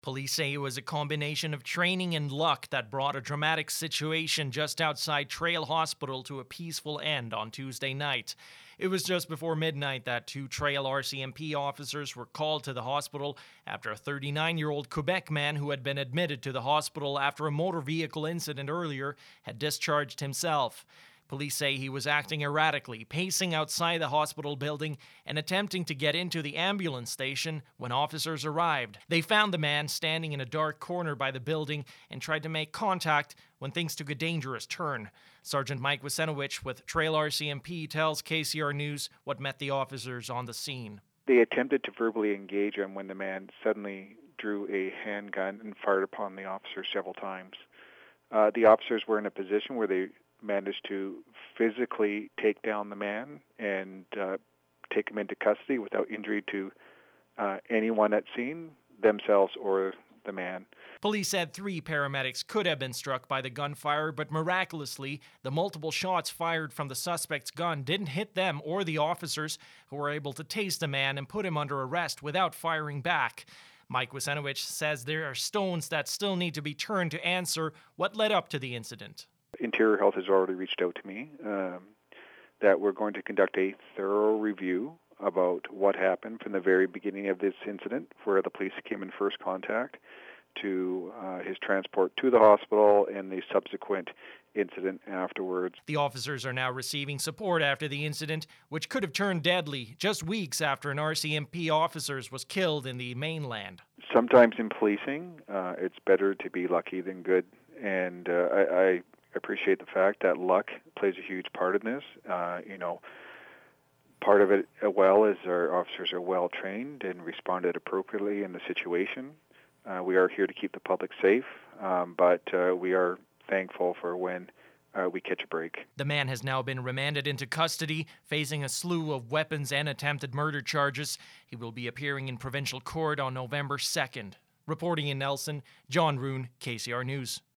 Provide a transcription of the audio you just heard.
Police say it was a combination of training and luck that brought a dramatic situation just outside Trail Hospital to a peaceful end on Tuesday night. It was just before midnight that two Trail RCMP officers were called to the hospital after a 39-year-old Quebec man who had been admitted to the hospital after a motor vehicle incident earlier had discharged himself. Police say he was acting erratically, pacing outside the hospital building and attempting to get into the ambulance station when officers arrived. They found the man standing in a dark corner by the building and tried to make contact when things took a dangerous turn. Sergeant Mike Wasenowicz with Trail RCMP tells KCR News what met the officers on the scene. They attempted to verbally engage him when the man suddenly drew a handgun and fired upon the officer several times. The officers were in a position where they managed to physically take down the man and take him into custody without injury to anyone at scene, themselves or the man. Police said 3 paramedics could have been struck by the gunfire, but miraculously, the multiple shots fired from the suspect's gun didn't hit them or the officers, who were able to tase the man and put him under arrest without firing back. Mike Wasenowicz says there are stones that still need to be turned to answer what led up to the incident. Interior Health has already reached out to me that we're going to conduct a thorough review about what happened from the very beginning of this incident, where the police came in first contact, to his transport to the hospital and the subsequent incident afterwards. The officers are now receiving support after the incident, which could have turned deadly just weeks after an RCMP officer was killed in the mainland. Sometimes in policing, it's better to be lucky than good, and I appreciate the fact that luck plays a huge part in this. Part of it as well is our officers are well trained and responded appropriately in the situation. We are here to keep the public safe, but we are thankful for when we catch a break. The man has now been remanded into custody, facing a slew of weapons and attempted murder charges. He will be appearing in provincial court on November 2nd. Reporting in Nelson, John Roon, KCR News.